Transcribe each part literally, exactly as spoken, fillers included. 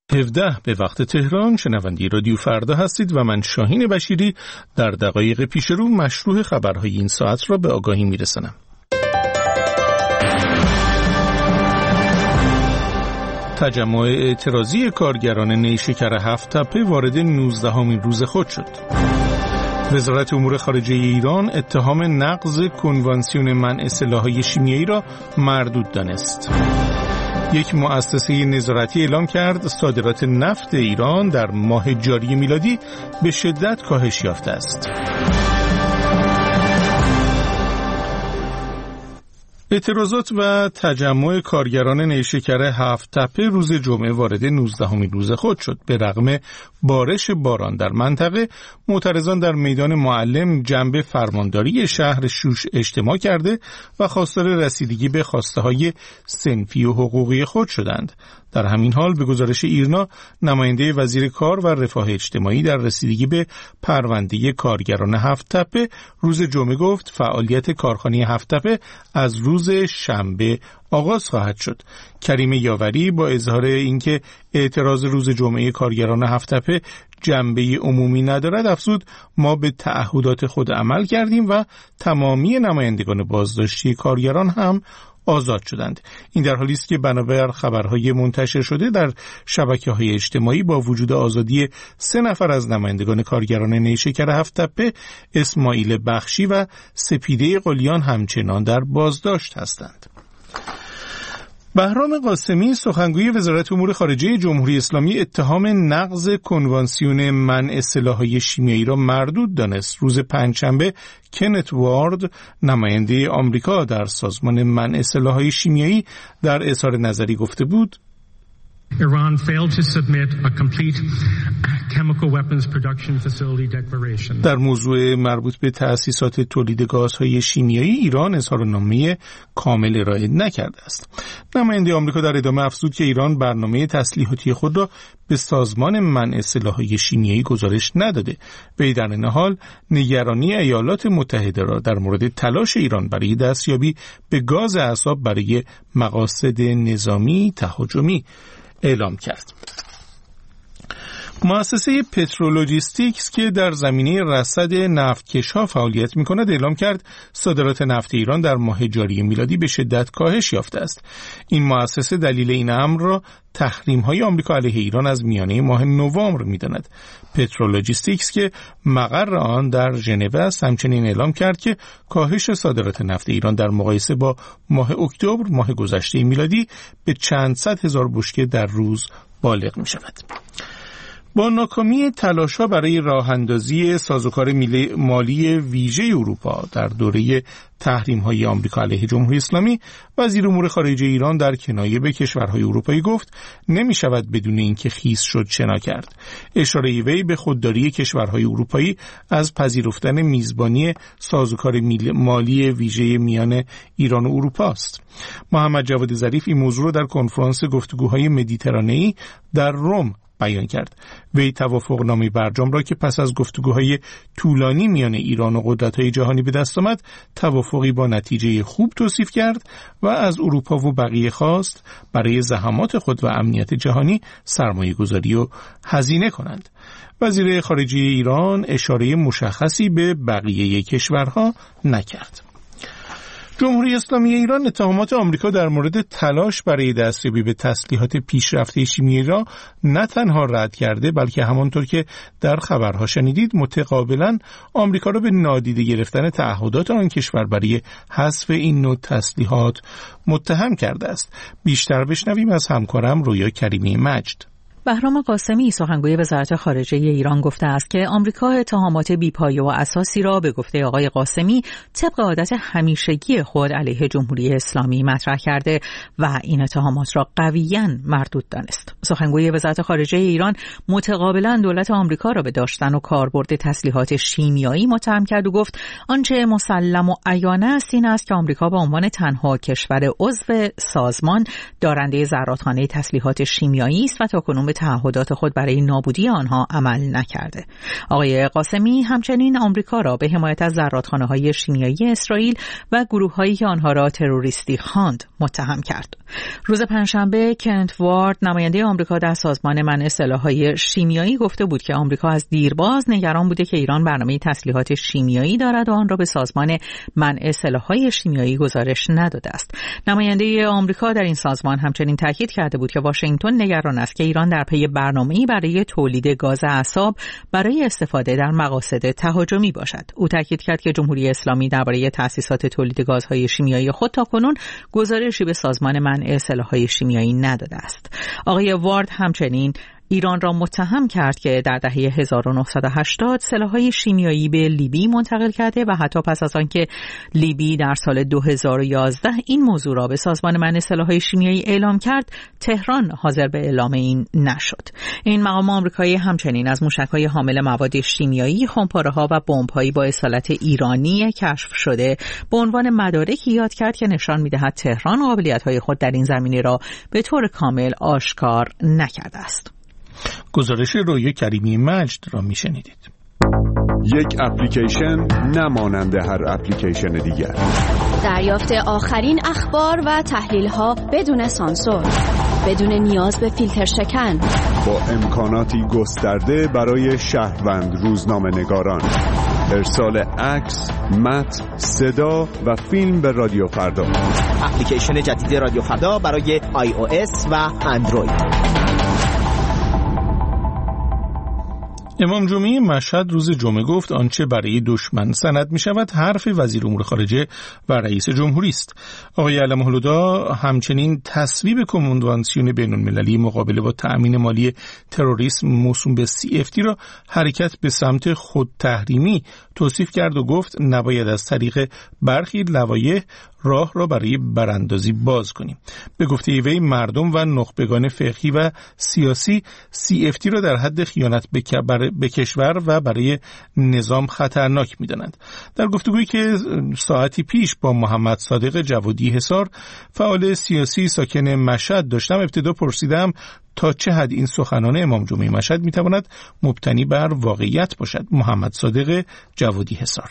هفده به وقت تهران، شنونده رادیو فردا هستید و من شاهین بشیری در دقایق پیش رو مشروع خبرهای این ساعت را به آگاهی میرسانم. تجمع اعتراضی کارگران نیشکر هفت تپه وارد نوزدهمین روز خود شد. وزارت امور خارجه ایران اتهام نقض کنوانسیون منع سلاح‌های شیمیایی را مردود دانست. یک مؤسسه نظارتی اعلام کرد صادرات نفت ایران در ماه جاری میلادی به شدت کاهش یافته است. اعتراضات و تجمع کارگران نیشکر هفت تپه روز جمعه وارد نوزدهمین روز خود شد. به رغم بارش باران در منطقه، معترضان در میدان معلم جنب فرمانداری شهر شوش اجتماع کرده و خواستار رسیدگی به خواسته‌های صنفی و حقوقی خود شدند. در همین حال به گزارش ایرنا، نماینده وزیر کار و رفاه اجتماعی در رسیدگی به پرونده کارگران هفت تپه روز جمعه گفت فعالیت کارخانه هفت تپه از روز شنبه آغاز خواهد شد. کریم یاوری با اظهار اینکه اعتراض روز جمعه کارگران هفت تپه جنبه عمومی ندارد افزود ما به تعهدات خود عمل کردیم و تمامی نمایندگان بازداشتی کارگران هم آزاد شدند. این در حالی است که بنابر خبرهای منتشر شده در شبکه‌های اجتماعی با وجود آزادی سه نفر از نمایندگان کارگران نیشکر هفت تپه، اسماعیل بخشی و سپیده قلیان همچنان در بازداشت هستند. بهرام قاسمی، سخنگوی وزارت امور خارجه جمهوری اسلامی، اتهام نقض کنوانسیون منع سلاح‌های شیمیایی را مردود دانست. روز پنجشنبه کنت وارد، نماینده آمریکا در سازمان منع سلاح‌های شیمیایی، در اظهار نظری گفته بود Iran failed to submit a complete chemical weapons production facility declaration. در موضوع مربوط به تأسیسات تولید گازهای شیمیایی، ایران اظهارنامه کامل ارائه نکرده است. نماینده آمریکا در ادامه افزود که ایران برنامه تسلیحاتی خود را به سازمان منع سلاح‌های شیمیایی گزارش نداده. وی در این حال نگرانی ایالات متحده را در مورد تلاش ایران برای دستیابی به گاز اعصاب برای مقاصد نظامی تهاجمی اعلام کرد. مؤسسه پترولوژیستیکس که در زمینه رصد نفتکش‌ها فعالیت می‌کند اعلام کرد صادرات نفت ایران در ماه جاری میلادی به شدت کاهش یافته است. این مؤسسه دلیل این امر را تحریم‌های آمریکا علیه ایران از میانه ماه نوامبر می‌داند. پترولوژیستیکس که مقر آن در ژنو است همچنین اعلام کرد که کاهش صادرات نفت ایران در مقایسه با ماه اکتبر ماه گذشته میلادی به چند صد هزار بشکه در روز بالغ می‌شود. با ناکامی تلاش‌ها برای راه‌اندازی سازوکار مالی ویژه اروپا در دوره تحریم‌های آمریکا علیه جمهوری اسلامی، وزیر امور خارجه ایران در کنایه به کشورهای اروپایی گفت نمی‌شود بدون اینکه خیس شد شنا کرد. اشاره وی به خودداری کشورهای اروپایی از پذیرفتن میزبانی سازوکار مالی ویژه میان ایران و اروپا است. محمد جواد ظریف این موضوع را در کنفرانس گفتگوهای مدیترانه‌ای در روم بیان کرد. وی توافقنامه برجام را که پس از گفتگوهای طولانی میان ایران و قدرت‌های جهانی به دست آمد، توافقی با نتیجه خوب توصیف کرد و از اروپا و بقیه خواست برای زحمات خود و امنیت جهانی سرمایه‌گذاری و هزینه کنند. وزیر خارجه ایران اشاره مشخصی به بقیه کشورها نکرد. جمهوری اسلامی ایران اتهامات آمریکا در مورد تلاش برای دستیابی به تسلیحات پیشرفته شیمیایی را نه تنها رد کرده بلکه همانطور که در خبرها شنیدید متقابلا آمریکا را به نادیده گرفتن تعهدات آن کشور برای حذف این نوع تسلیحات متهم کرده است. بیشتر بشنویم از همکارم رویا کریمی مجد. بهرام قاسمی، سخنگوی وزارت خارجه ایران، گفته است که آمریکا اتهامات بی‌پایه و اساسی را به گفته آقای قاسمی طبق عادت همیشگی خود علیه جمهوری اسلامی مطرح کرده و این اتهامات را قویاً مردود دانست. سخنگوی وزارت خارجه ایران متقابلاً دولت آمریکا را به داشتن و کاربرد تسلیحات شیمیایی متهم کرد و گفت آنچه مسلم و عیانه است این است که آمریکا به عنوان تنها کشور عضو سازمان دارنده زرادخانه تسلیحات شیمیایی است و تاکنون تعهدات خود برای نابودی آنها عمل نکرده. آقای قاسمی همچنین آمریکا را به حمایت از زرادخانه‌های شیمیایی اسرائیل و گروه‌هایی که آنها را تروریستی خواند متهم کرد. روز پنجشنبه کنت وارد نماینده آمریکا در سازمان منع سلاح‌های شیمیایی گفته بود که آمریکا از دیرباز نگران بوده که ایران برنامه تسلیحات شیمیایی دارد و آن را به سازمان منع سلاح‌های شیمیایی گزارش نداده است. نماینده آمریکا در این سازمان همچنین تاکید کرده بود که واشنگتن نگران است که ایران در پی برنامه‌ای برای تولید گاز اعصاب برای استفاده در مقاصد تهاجمی باشد. او تاکید کرد که جمهوری اسلامی درباره تأسیسات تولید گازهای شیمیایی خود تاکنون گزارشی به سازمان منع سلاح‌های شیمیایی نداده است. آقای وارد همچنین ایران را متهم کرد که در دهه هزار و نهصد و هشتاد سلاح‌های شیمیایی به لیبی منتقل کرده و حتی پس از آنکه لیبی در سال دو هزار و یازده این موضوع را به سازمان منع سلاح‌های شیمیایی اعلام کرد، تهران حاضر به اعلام این نشد. این مقام آمریکایی همچنین از موشک‌های حامل مواد شیمیایی، خمپاره‌ها و بمب‌هایی با اصالت ایرانی کشف شده به عنوان مدارکی یاد کرد که نشان می‌دهد تهران قابلیت‌های خود در این زمینه را به طور کامل آشکار نکرده است. گزارش رویا کریمی مجد را میشنیدید. یک اپلیکیشن نمانند هر اپلیکیشن دیگر. دریافت آخرین اخبار و تحلیل‌ها بدون سانسور، بدون نیاز به فیلتر شکن، با امکاناتی گسترده برای شهروند روزنامه‌نگاران. ارسال عکس، متن، صدا و فیلم به رادیو فردا. اپلیکیشن جدید رادیو فردا برای آی او اس و اندروید. امام جمعه مشهد روز جمعه گفت آنچه برای دشمن سند می شود حرف وزیر امور خارجه و رئیس جمهوری است. آقای علم الهدی همچنین تصویب کنوانسیون بین المللی مقابله با تأمین مالی تروریسم موسوم به سی اف تی را حرکت به سمت خود تحریمی توصیف کرد و گفت نباید از طریق برخی لوایح راه را برای براندازی باز کنیم. به گفته وی مردم و نخبگان فقهی و سیاسی سی اف تی را در حد خیانت به کشور و برای نظام خطرناک می‌دانند. در گفتگویی که ساعتی پیش با محمد صادق جوادی حصار فعال سیاسی ساکن مشهد داشتم، ابتدا پرسیدم تا چه حد این سخنان امام جمعه مشهد می‌تواند مبتنی بر واقعیت باشد. محمد صادق جوادی حصار: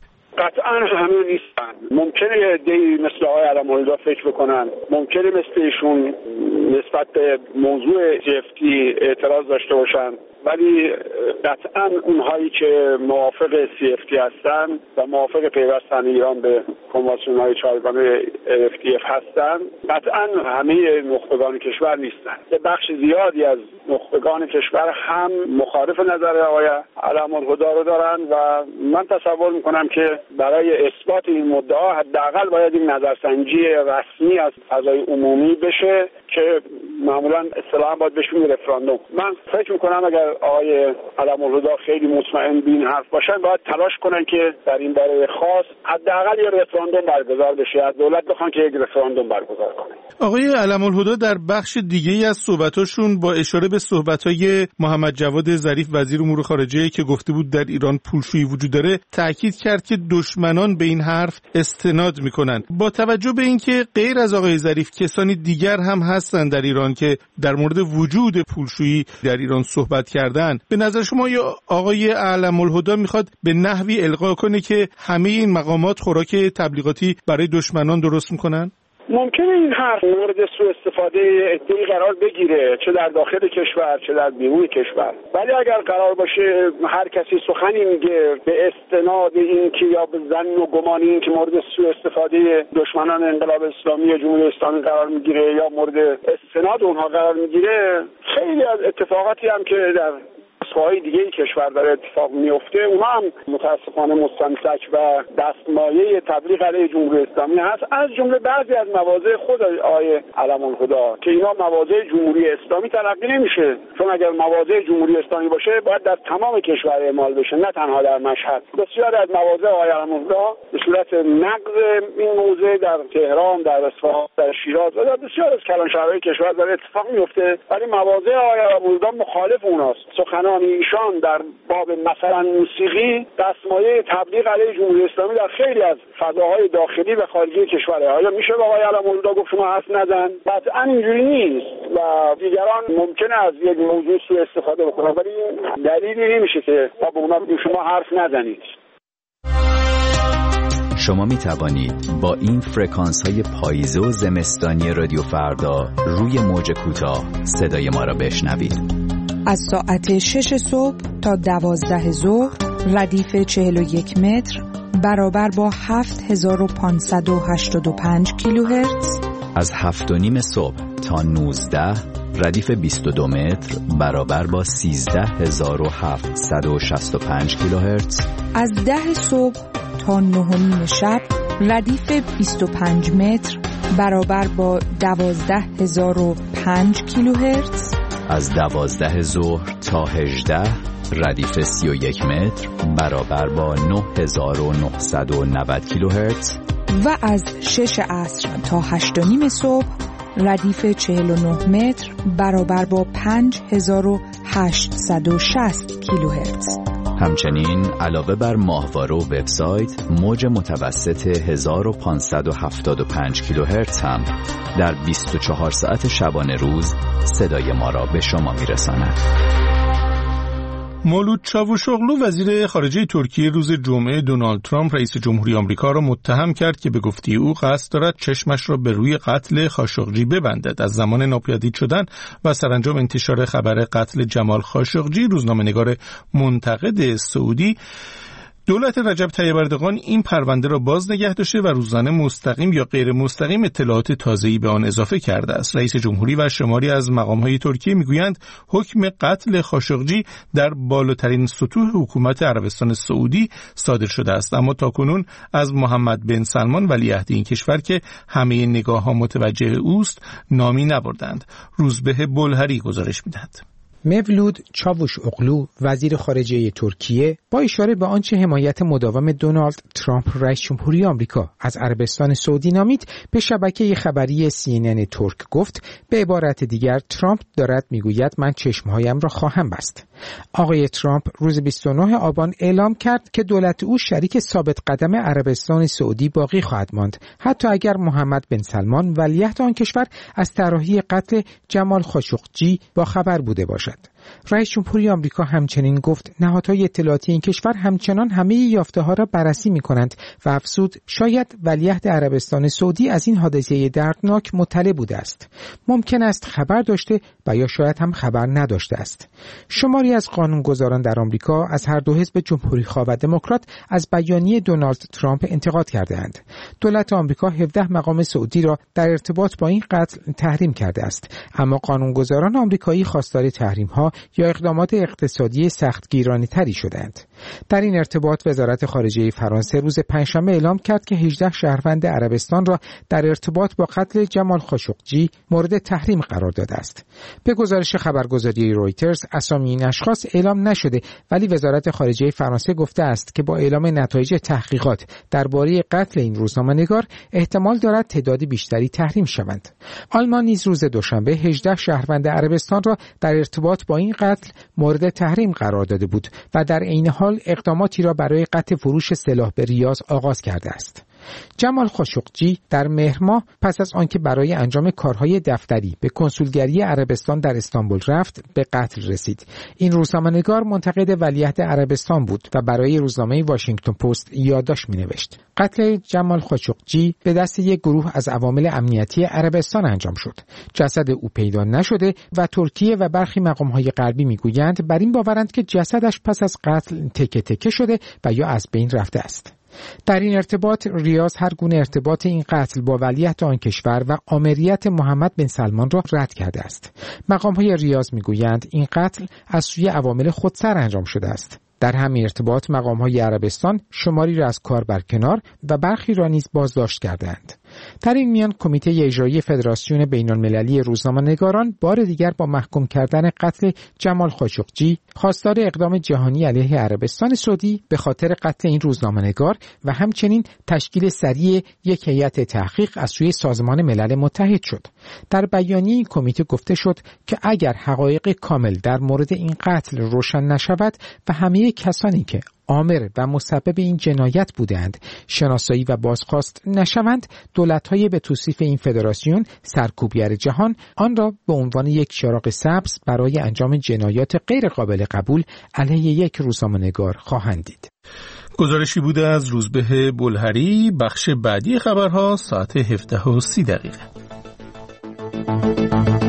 قطعا همه نیستن. ممکنه عده‌ای مثل آقای علم الهدی فکر بکنن، ممکنه مثل ایشون نسبت به موضوع سی اف تی اعتراض داشته باشن، ولی قطعا اونهایی که موافق سی اف تی هستن و موافق پیوستن ایران به کنوانسیون‌های چهارگانه اف تی اف هستن، قطعا همه نخبگان کشور نیستن. یه بخش زیادی از نخبگان کشور هم مخالف نظر آقای علم الهدی رو دارن و من تصور میکنم که برای اثبات این مدعا حداقل باید این نظرسنجی رسمی از فضای عمومی بشه که معمولا اصطلاحاً باید بهش میگن رفراندوم. من فکر میکنم اگر آقای علم الهدی خیلی مطمئن به این حرف باشن، باید تلاش کنن که در این باره خاص حداقل یه رفراندوم برگزار بشه، از دولت بخوان که یک رفراندوم برگزار کنه. آقای علم الهدی در بخش دیگه‌ای از صحبتاشون با اشاره به صحبت‌های محمد جواد ظریف وزیر امور خارجه که گفته بود در ایران پولشویی وجود داره، تأکید کرد که دشمنان به این حرف استناد میکنن. با توجه به اینکه غیر از آقای ظریف کسانی دیگر هم هستن در ایران که در مورد وجود پولشویی در ایران صحبت کردن، به نظر شما یا آقای علم الهدی میخواد به نحوی القا کنه که همه این مقامات خوراک تبلیغاتی برای دشمنان درست میکنن؟ ممکنه این حرف مورد سوء استفاده عده‌ای قرار بگیره، چه در داخل کشور چه در بیرون کشور، ولی اگر قرار باشه هر کسی سخنی میگه به استناد این که یا به ظن و گمان این که مورد سوء استفاده دشمنان انقلاب اسلامی یا جمهوری اسلامی قرار میگیره یا مورد استناد اونها قرار میگیره، خیلی از اتفاقاتی هم که در های دیگه کشور داره اتفاق میفته، اونا هم متاسفانه مستمسک و دستمایه تبلیغ علیه جمهوری اسلامی هست، از جمله بعضی از مواضع خود آقای علم الهدی که اینا مواضع جمهوری اسلامی تلقی نمیشه، چون اگر مواضع جمهوری اسلامی باشه باید در تمام کشور اعمال بشه، نه تنها در مشهد. بسیار از مواضع آقای علم الهدی به صورت نقض این موضع در تهران، در اصفهان، در شیراز و در بسیار از کلانشهرهای کشور داره اتفاق میفته، ولی مواضع آقای علم الهدی مخالف اوناست. سخنان ایشان در باب مثلا موسیقی دستمایه تبلیغ علیه جمهوری اسلامی در خیلی از فضاهای داخلی و خارجی کشوره. آیا میشه به آقای علم‌الهدا گفت شما حرف نزن؟ قطعا اینجوری نیست و دیگران ممکنه از یک موضوع سوء استفاده بکنن، ولی دلیلی نمیشه که ما به اونا بگیم شما حرف نزنید. شما می توانید با این فرکانس های پاییزه و زمستانی رادیو فردا روی موج کوتاه صدای ما را بشنوید. از ساعت شش صبح تا دوازده ظهر ردیف چهل و یک متر برابر با هفت هزار و پانصد و هشتاد و پنج کیلوهرتز. از هفت و نیم صبح تا نوزده ردیف بیست و دو متر برابر با سیزده هزار و هفتصد و شصت و پنج کیلوهرتز. از ده صبح تا نه و نیم شب ردیف بیست و پنج متر برابر با دوازده هزار و پنج کیلوهرتز. از دوازده ظهر تا هجده ردیف سی و یک متر برابر با نه هزار و نهصد و نود کیلوهرتز. و از شش عصر تا هشت و نیم صبح ردیف چهل و نه متر برابر با پنج هزار و هشتصد و شصت کیلوهرتز. همچنین علاوه بر ماهواره و وبسایت، موج متوسط هزار و پانصد و هفتاد و پنج کیلوهرتز هم در بیست و چهار ساعت شبانه روز صدای ما را به شما میرساند. مولود چاوشوغلو وزیر خارجه ترکیه روز جمعه دونالد ترامپ رئیس جمهوری آمریکا را متهم کرد که به گفته او قصد دارد چشمش را به روی قتل خاشقجی ببندد. از زمان ناپدید شدن و سرانجام انتشار خبر قتل جمال خاشقجی، روزنامه‌نگار منتقد سعودی دولت رجب طیب اردوغان این پرونده را باز نگه داشته و روزانه مستقیم یا غیر مستقیم اطلاعات تازه‌ای به آن اضافه کرده است. رئیس جمهوری و شماری از مقام‌های ترکیه میگویند حکم قتل خاشقجی در بالاترین سطوح حکومت عربستان سعودی صادر شده است، اما تاکنون از محمد بن سلمان ولیعهد این کشور که همه نگاه‌ها متوجه اوست نامی نبردند. روزبه بلهری گزارش می‌دهد. مولود چاوشوغلو وزیر خارجه ترکیه با اشاره به آنچه حمایت مداوم دونالد ترامپ رئیس جمهوری آمریکا از عربستان سعودی نامید به شبکه خبری سی ان ان ترک گفت، به عبارت دیگر ترامپ دارد میگوید من چشمهایم را خواهم بست. آقای ترامپ روز بیست و نه آبان اعلام کرد که دولت او شریک ثابت قدم عربستان سعودی باقی خواهد ماند، حتی اگر محمد بن سلمان ولیعهد آن کشور از طراحی قتل جمال خاشقجی با خبر بوده باشد. رئیس جمهوری آمریکا همچنین گفت نهادهای اطلاعاتی این کشور همچنان همه یافته‌ها را بررسی می‌کنند و افزود شاید ولیعهد عربستان سعودی از این حادثه دردناک مطلع بوده است. ممکن است خبر داشته و یا شاید هم خبر نداشته است. شماری از قانونگذاران در آمریکا از هر دو حزب جمهوری‌خواه و دموکرات از بیانیه دونالد ترامپ انتقاد کرده‌اند. دولت آمریکا هفده مقام سعودی را در ارتباط با این قتل تحریم کرده است، اما قانونگذاران آمریکایی خواستار تحریم‌ها یا اقدامات اقتصادی سختگیرانه تری شدند. در این ارتباط وزارت خارجه فرانسه روز پنجشنبه اعلام کرد که هجده شهروند عربستان را در ارتباط با قتل جمال خاشقجی مورد تحریم قرار داده است. به گزارش خبرگزاری رویترز اسامی این اشخاص اعلام نشده، ولی وزارت خارجه فرانسه گفته است که با اعلام نتایج تحقیقات درباره قتل این روزنامه‌نگار احتمال دارد تعداد بیشتری تحریم شوند. آلمان نیز روز دوشنبه هجده شهروند عربستان را در ارتباط با این قتل مورد تحریم قرار داده بود و در عین حال اقداماتی را برای قطع فروش سلاح به ریاض آغاز کرده است. جمال خاشقجی در مهر ماه پس از آنکه برای انجام کارهای دفتری به کنسولگری عربستان در استانبول رفت به قتل رسید. این روزنامه‌نگار منتقد ولیعهد عربستان بود و برای روزنامه واشنگتن پست یادداشت می‌نوشت. قتل جمال خاشقجی به دست یک گروه از عوامل امنیتی عربستان انجام شد. جسد او پیدا نشده و ترکیه و برخی مقام‌های غربی می‌گویند بر این باورند که جسدش پس از قتل تکه تکه شده و یا از بین رفته است. در این ارتباط ریاض هر گونه ارتباط این قتل با ولیعهد آن کشور و آمریت محمد بن سلمان را رد کرده است. مقام‌های ریاض می‌گویند این قتل از سوی عوامل خودسر انجام شده است. در همین ارتباط مقام‌های عربستان شماری را از کار برکنار و برخی را نیز بازداشت کردند. در این میان کمیته اجرایی فدراسیون بین‌المللی روزنامه‌نگاران بار دیگر با محکوم کردن قتل جمال خاشقجی خواستار اقدام جهانی علیه عربستان سعودی به خاطر قتل این روزنامه‌نگار و همچنین تشکیل سریع یک هیئت تحقیق از سوی سازمان ملل متحد شد. در بیانیه این کمیته گفته شد که اگر حقایق کامل در مورد این قتل روشن نشود و همه کسانی که عامل و مسبب این جنایت بودند شناسایی و بازخواست نشوند، دولت‌های به توصیف این فدراسیون سرکوبگر جهان آن را به عنوان یک چراغ سبز برای انجام جنایات غیر قابل قبول علیه یک روزنامه‌نگار خواهند دید. گزارشی بوده از روزبه بلهری. بخش بعدی خبرها ساعت هفده و سی دقیقه.